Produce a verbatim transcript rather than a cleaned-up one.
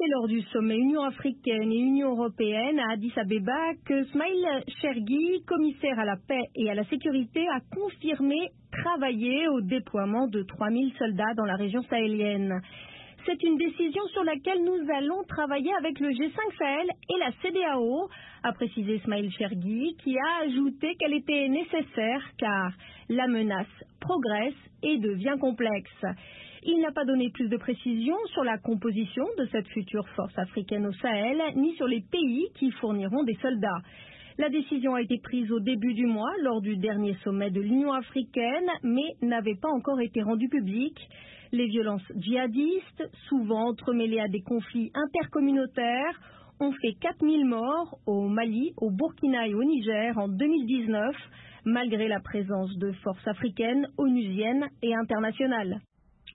C'est lors du sommet Union africaine et Union européenne à Addis Abeba que Smail Chergui, commissaire à la paix et à la sécurité, a confirmé travailler au déploiement de trois mille soldats dans la région sahélienne. C'est une décision sur laquelle nous allons travailler avec le G cinq Sahel et la C D A O, a précisé Smail Chergui, qui a ajouté qu'elle était nécessaire car la menace progresse et devient complexe. Il n'a pas donné plus de précisions sur la composition de cette future force africaine au Sahel, ni sur les pays qui fourniront des soldats. La décision a été prise au début du mois, lors du dernier sommet de l'Union africaine, mais n'avait pas encore été rendue publique. Les violences djihadistes, souvent entremêlées à des conflits intercommunautaires, ont fait quatre mille morts au Mali, au Burkina et au Niger en deux mille dix-neuf, malgré la présence de forces africaines, onusiennes et internationales.